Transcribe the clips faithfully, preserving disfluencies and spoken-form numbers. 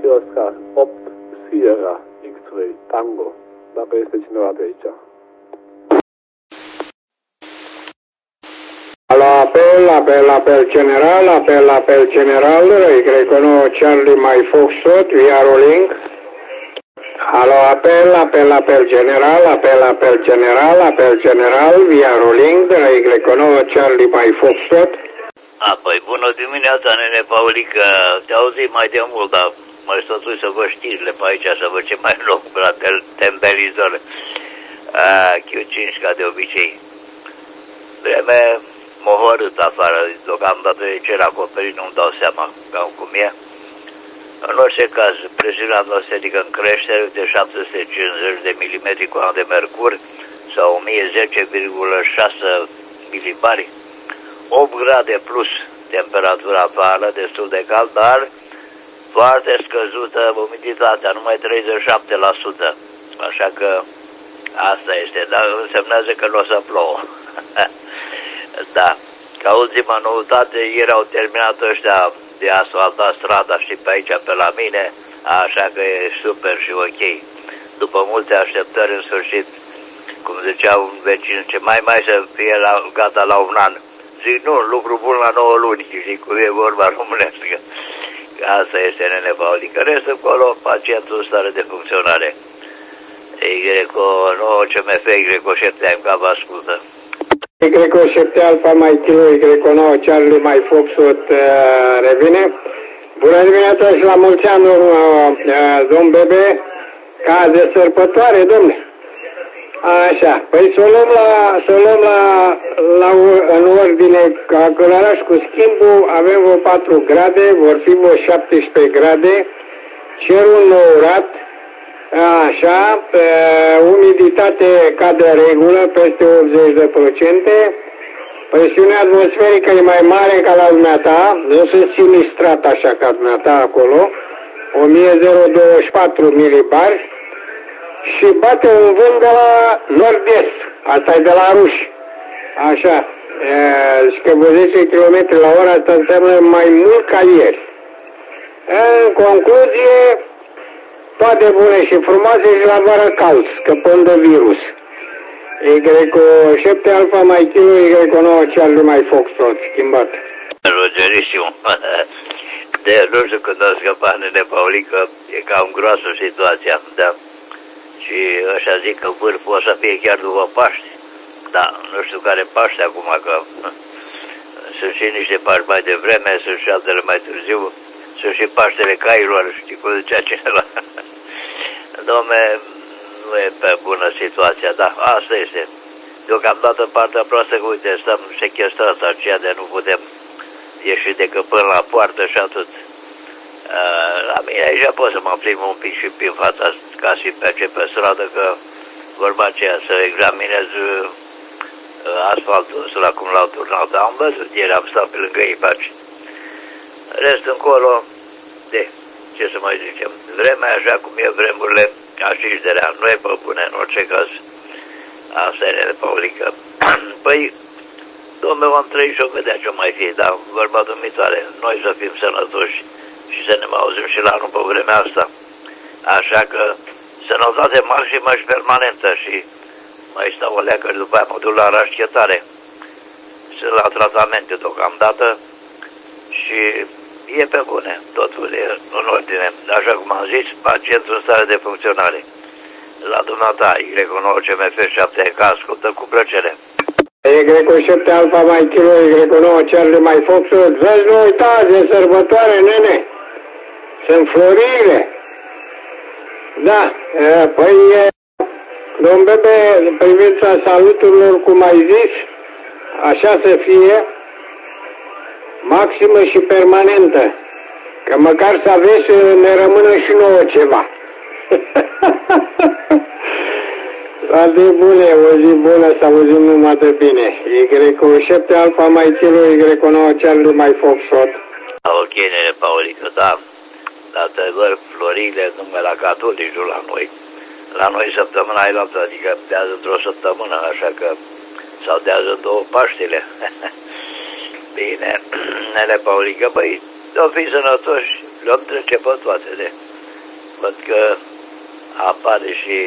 Charlie Oscar opt Sierra X-Ray Tango, dacă este cineva de aici. Alo, apel, apel, apel general, apel, apel general, Y nouă Charlie My Foxtrot, we are rolling. Alo, apel, apel, apel general, apel, apel general, apel general, we are rolling, Y nouă Charlie My Foxtrot. A, păi bună dimineața, nene Paulică, te auzi mai de mult, dar mă stătui să văd știrile pe aici, să văd ce mai luăm la televizor. Q cinci ca de obicei. Vreme m-a hărât afară, deocamdată de cer acoperit, nu-mi dau seama cam cum e. În orice caz, presiunea atmosferică în creștere de șapte sute cincizeci de milimetri cu an de mercur sau o mie zece virgulă șase milibari, opt grade plus temperatura afară, destul de cald, dar foarte scăzută umiditatea, numai treizeci și șapte la sută. Așa că asta este, dar însemnează că nu o să plouă. Da. Ca ultima noutate, ieri au terminat ăștia de asfaltat strada și pe aici, pe la mine, așa că e super și ok. După multe așteptări, în sfârșit, cum zicea un vecin, ce mai mai să fie la, gata la un an. Zic, nu, lucru bun la nouă luni, știi cum e vorba românească. Asta este, nene Paulică. Restul acolo, pacientul în stare de funcționare. Y nouă C M F, Y șapte, încă vă ascultă. Y șapte Alfa mai Kilo, Y nouă Charlie mai Foxtrot uh, revine. Bună dimineața și la mulți ani, uh, uh, domn Bebe, ca de sărbătoare, domne. Așa, păi să o luăm la, să o luăm la, la, în ordine calcularea cu schimbul, avem vreo patru grade, vor fi vreo șaptesprezece grade, cerul nourat, așa, umiditate ca de regulă, peste optzeci de procente, presiunea atmosferică e mai mare ca la dumneata, nu sunt sinistrat așa ca dumneata acolo, o mie douăzeci și patru milibari, și bate un vânt de la nord-est, asta e de la ruși, așa, și că vreo zece kilometri la oră, asta înseamnă mai mult ca ieri. În concluzie, toate bune și frumoase și la vară cald, scăpând de virus. Y șapte Alfa mai Kilo, Y nouă Charlie mai Foxtrot, schimbat. Rogerissimo. De nu știu când a scăpat, nene Paulică, e cam groasă situația, da? Și ăștia zic că vârful o să fie chiar după Paște. Da, nu știu care Paște acum, că sunt și niște Paști mai devreme, sunt și altele mai târziu, sunt și Paștele cailor, știi cum zicea cineva. Dom'le, nu e pe bună situația, dar asta este. Deocamdată partea proastă că, uite, stăm sechestrați aceea de nu putem ieși decât până la poartă și atât. La mine aici pot să mă plimb un pic și prin fața ca și pe ce pe stradă, că vorba aceea să examinez asfaltul ăsta cum l-au turnat. Am văzut, ieri am stat pe lângă ei pe aici. Rest încolo, de, ce să mai zicem, vremea așa cum e vremurile, ca și de rea, nu e pe bune în orice caz. Asta e, nene Paulică. Păi, domnul, am trăit și o vedea ce mai fi, dar vorba dumitoare, noi să fim sănătoși și să ne mai auzim și la anul pe vremea asta. Așa că sănătate maximă și permanentă și mai stau o leacă și după aia mă duc la rașchetare. Sunt la tratamente deocamdată și e pe bune, totul e în ordine. Așa cum am zis, pacientul în stare de funcționare. La dumneata, Y nouă C M F șapte, că ascultă cu plăcere. Y șapte Alfa mai Kilo, Y nouă Charlie mai Foxtrot, vezi, nu uitați, de sărbătoare, nene. Sunt florile. Da, păi, domn Bebe, în privința saluturilor, cum ai zis, așa să fie, maximă și permanentă. Că măcar să aveți să ne rămână și nouă ceva. Toate bune, o zi bună, să auzim numai de bine. Y șapte Alfa mai Kilo, Y nouă Charlie mai Foxtrot. Ok, nene Paulică, da. Dar te văd florile numai la catolicul la noi. La noi săptămâna ai luat, adică dează într-o săptămână, așa că sau dează două Paștile. Bine, nene Paulică, băi, o fi sănătoși, le-om trece pe toate de văd că apare și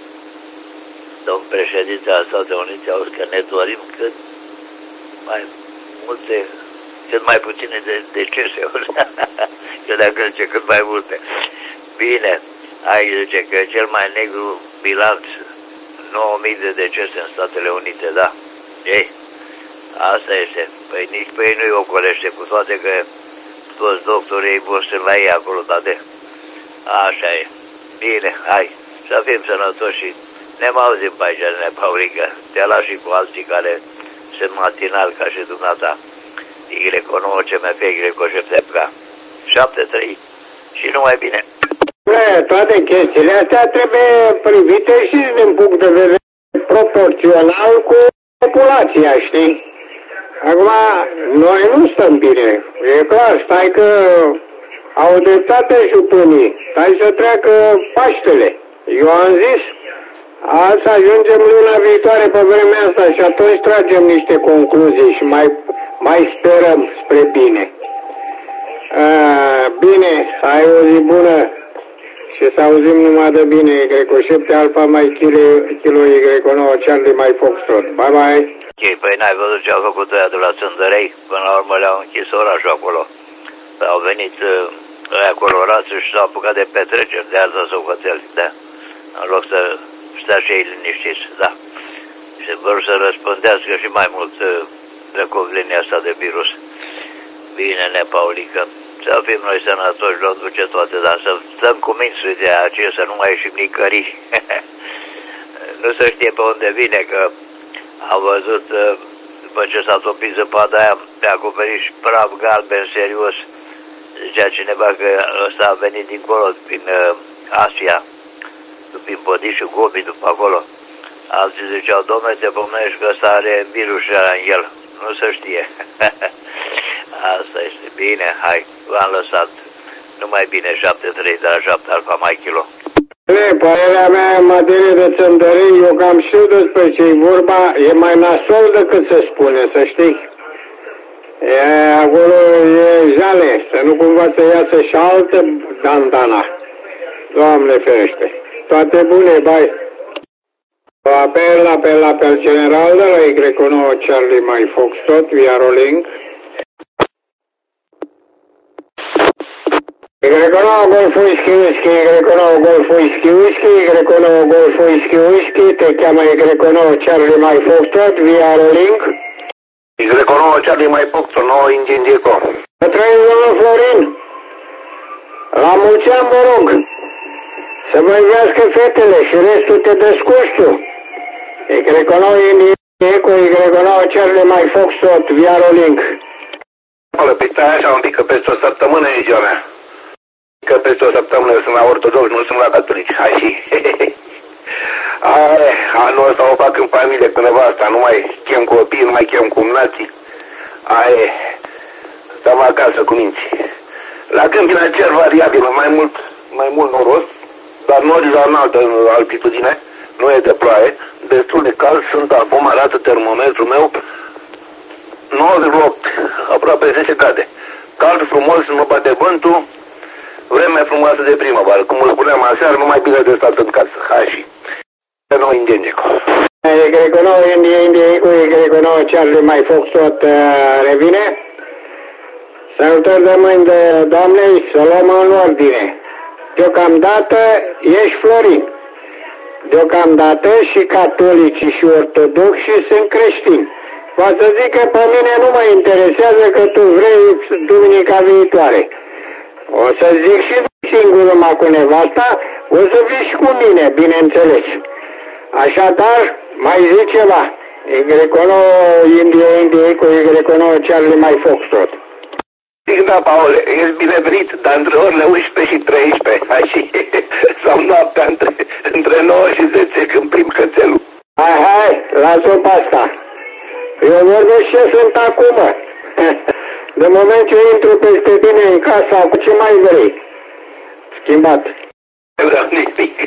domnul președinte al Statelor Unite, auzi că ne dorim cât mai multe, cât mai puține de decese-uri. Credeam că zice cât mai multe. Bine, aici zice că cel mai negru bilanț, nouă mii de decese în Statele Unite, da? Ei, asta este. Păi nici pe ei nu-i ocolește, cu toate că toți doctorii ei buni sunt la ei acolo, dar de... Așa e. Bine, hai, să fim sănătoși și ne mai auzim pe aici, ne Paulică. Te lași și cu alții care sunt matinal ca și dumneata. Y nouă C M F, Y șapte K. șapte trei. Și numai bine. Toate chestiile astea trebuie privite și din punct de vedere proporțional cu populația, știi? Acum, noi nu stăm bine. E clar, stai că au dreptate jupunii. Stai să treacă Paștele. Eu am zis, azi ajungem luna viitoare pe vremea asta și atunci tragem niște concluzii și mai, mai sperăm spre bine. A, bine, să ai o zi bună și să auzim numai de bine. Y șapte Alfa mai kilo, kilo Y nouă Charlie mai Foxtrot. Bye bye. Ok, păi n-ai văzut ce au făcut ăia de la Țândărei? Până la urmă le-au închis orașul acolo. Au venit ăia colorați și s-au apucat de petreceri, de altă socoteli, da? În loc să stea și ei liniștiți, da. Și vor să răspândească și mai mult răcovlenia asta de virus. Bine, ne, Paulică. Să fim noi sănătoși, vom duce toate, dar să stăm cu minți de aceea, să nu mai ieșim nicării. Nu se știe pe unde vine, că am văzut, după ce s-a topit zăpada aia, pe acoperiș praf galben serios. Zicea cineva că ăsta a venit dincolo, prin Asia, prin Podișul Gobi, după acolo. Alții ziceau, dom'le, te pomenești că ăsta are virus în el. Nu se știe. Asta este. Bine, hai, v-am lăsat. Numai bine, șapte trei de la șapte Alfa mai kilo. Părerea mea în materie de Țândărei, eu cam știu despre ce-i vorba, e mai nasol decât se spune, să știi. E, acolo e jale, să nu cumva să iasă și altă dandana. Doamne ferește. Toate bune, bai. Apel, apel, apel general de la Y nouă Charlie mai Foxtrot, via Rolling. Y nouă Golf Whisky Whisky, Y nouă Golf Whisky Whisky, Y nouă Golf Whisky Whisky, te cheamă Y nouă Charlie mai Foxtrot, via Rolling. Y nouă Charlie mai Foxtrot, nouă Indian Deco. Să trăiți, domnul Florin. La mulți ani, vă rog. Să vă iubească fetele și restul te descurci tu. Y nouă Indian Deco, Y nouă Charlie mai Foxtrot, via Rolling. Acolo, pe stai așa un pic, că peste o săptămână e ziua mea. Că peste o săptămână sunt la ortodox, nu sunt la catolici. Hai și... Aia, anul ăsta o fac în familie cu nevasta, nu mai chem copii, nu mai chem cumnații. Aia, stăm acasă cu minții. La Câmpina cer variabil, mai mult, mai mult noros, dar norii la înaltă altitudine, nu e de ploaie, destul de cald, sunt acum, arată termometrul meu, nouă virgulă opt, aproape zece grade. Cald, frumos, nu bate vântul, vreme frumoasă de primăvară. Cum îl spuneam aseară, nu mai bine de stat în casă. Hai și... Y nouă Indian Deco. Y nouă Indian Deco, Y nouă Charlie mai Foxtrot revine. Salutări de mâini de doamnei, să luăm în ordine. Deocamdată ești Florin. Deocamdată și catolicii și ortodoxi sunt creștini. Va să zic că pe mine nu mă interesează că tu vrei duminica viitoare. O să zic și singur numai cu nevasta, o să vii și cu mine, bineînțeles. Așadar, mai zic ceva. Y nouă India, India cu Y nouă Charlie mai Foxtrot. Zic, da, Paule, ești binevenit, dar între orele unsprezece și treisprezece, hai, sau noaptea între, între nouă și zece, când plimb cățelul. Hai, hai, lasă-o pe asta. Eu vorbesc ce sunt acum. De moment ce intru peste tine în casa, cu ce mai vrei? Schimbat. Vreau nimic.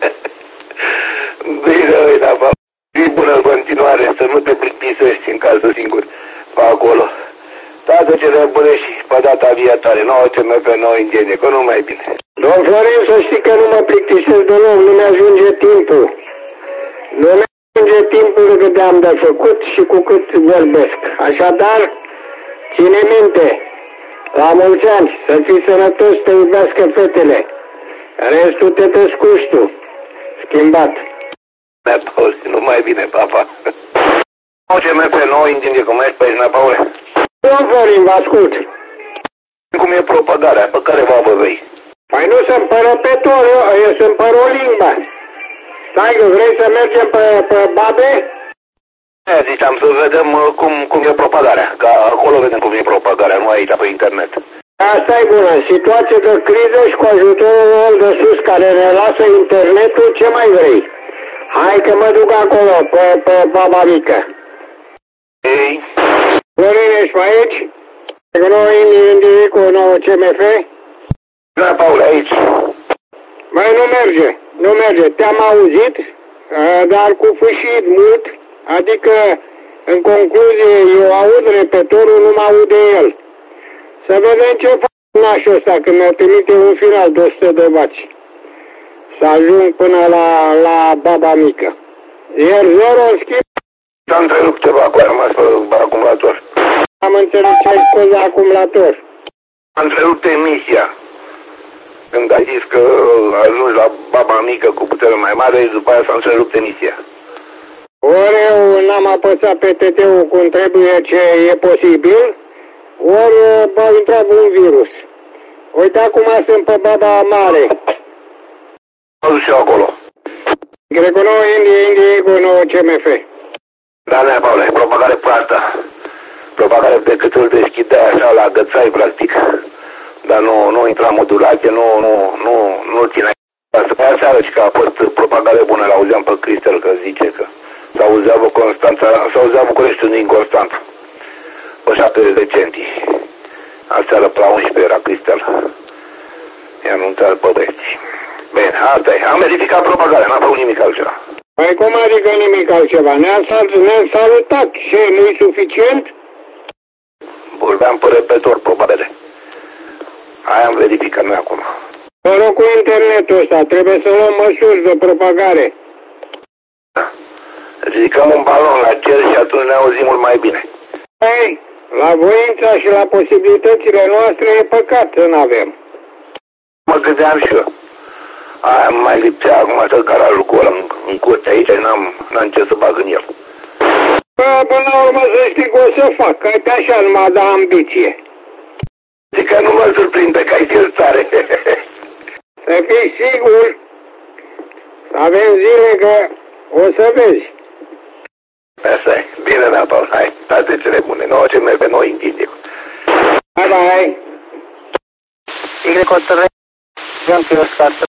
Bine, uite, da, zi bună în continuare, să nu te plictisești în casă singur pe acolo. Toate cele bune și pe data viitoare, nouă C M F, nouă Indian Deco, nu mai bine. Domn Florin, să știi că nu mă plictisesc deloc, nu mi-ajunge timpul. Nu mi-ajunge timpul cât am de făcut și cu cât vorbesc. Așadar, ține minte, la mulți ani, să fii sănătos, să te iubească fetele. Restul te descurci tu. Schimbat. Da, Paul, nu mai bine, papa. O ce merg pe noi, întinde cum ești pe aici, na, Paule? Domn Florin, vă ascult. Cum e propagarea, pe care vă vei? Păi nu să împără pe tot, eu să împără o limbă. Stai că vrei să mergem pe, pe babe? E, ziceam să vedem uh, cum, cum e propagarea, că acolo vedem cum e propagarea, nu aici pe internet. Asta e bună, situație de criză și cu ajutorul de sus care ne lasă internetul, ce mai vrei? Hai că mă duc acolo, pe, pe baba mică. Ei? Florin, ești pe aici? Că nu individ cu nouă C M F? Da, Paul, aici. Mai nu merge, nu merge. Te-am auzit, dar cu fâșit mult, adică, în concluzie, eu aud repetorul, nu mă aude el. Să vedem ce fac nașul ăsta când mi-a trimite un final de o sută de vaci. Să ajung până la, la baba mică. Iar zero, în schimb... S-a întrerupt ceva, cu a rămas pe acumulator. Am înțeles ce ai spus de acumulator. A întrerupt emisia. Când ai zis că ajungi la baba mică cu putere mai mare, după aia s-a întrerupt emisia. Ori eu n-am apăsat pe T T-ul cum trebuie ce e posibil, ori m-a intrat un virus. Uite acum sunt pe baba mare. Mă duc și eu acolo. Greco nouă, Indie, Indie, cu nouă C M F. Da, nea, Paule, propagare proastă. Propagare pe cât îl deschide așa la gățai, practic. Dar nu, nu intra modulație, nu, nu, nu, nu ține. Asta pe aseară și că a fost propagare bună, l-auzeam pe Cristel că zice că s-auzea Constanța, s-auzea Bucureștiul din Constanța. Pe șaptezeci de centi. Aseară pe la unsprezece era Cristel. I-a anunțat pe băieți. Bine, asta e. Am verificat propagarea, n-am făcut nimic altceva. Păi cum adică nimic altceva? Ne-am ne salutat. Ce, nu-i suficient? Vorbeam pe repetor, propagare. Aia am verificat noi acum. Mă rog cu internetul ăsta, trebuie să luăm măsuri de propagare. Da. Ridicăm un balon la cer și atunci ne auzim mult mai bine. Păi, la voința și la posibilitățile noastre e păcat să n-avem. Mă gândeam și eu. Aia mai lipsea acum să garajul cu ăla în, în curte aici, n-am, n-am ce să bag în el. Bă, până la urmă să știi că o să fac, că pe așa nu m-a dat ambiție. Zic că nu mă surprinde că ai tare. Să fii sigur, să avem zile că o să vezi. Asta e. Bine, da, Paul, hai. Toate cele bune. Nouă ce merg pe noi în Indic. Bye, bye. Y contra